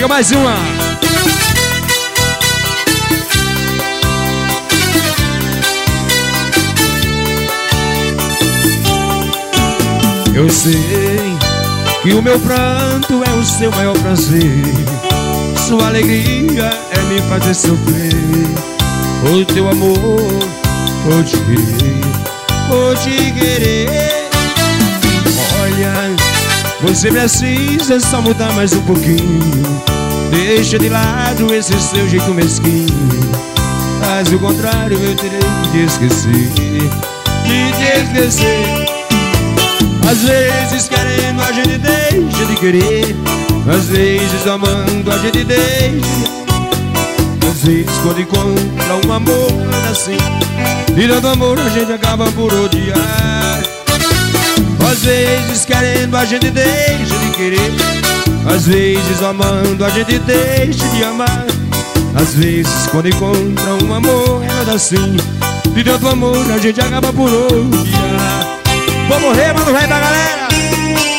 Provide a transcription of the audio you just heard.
Chega mais uma. Eu sei que o meu pranto é o seu maior prazer. Sua alegria é me fazer sofrer. O teu amor, vou te querer, vou te querer. Olha, você precisa só mudar mais um pouquinho. Deixa de lado esse seu jeito mesquinho. Caso contrário eu terei que te esquecer, de te esquecer. Às vezes querendo a gente deixa de querer. Às vezes amando a gente deixa. Às vezes quando encontra um amor assim, de tanto amor a gente acaba por odiar. Às vezes querendo a gente deixa de querer. Às vezes amando a gente deixa de amar. Às vezes quando encontra um amor assim, de tanto amor a gente acaba por odiar. Vou morrer, mano, vai pra galera.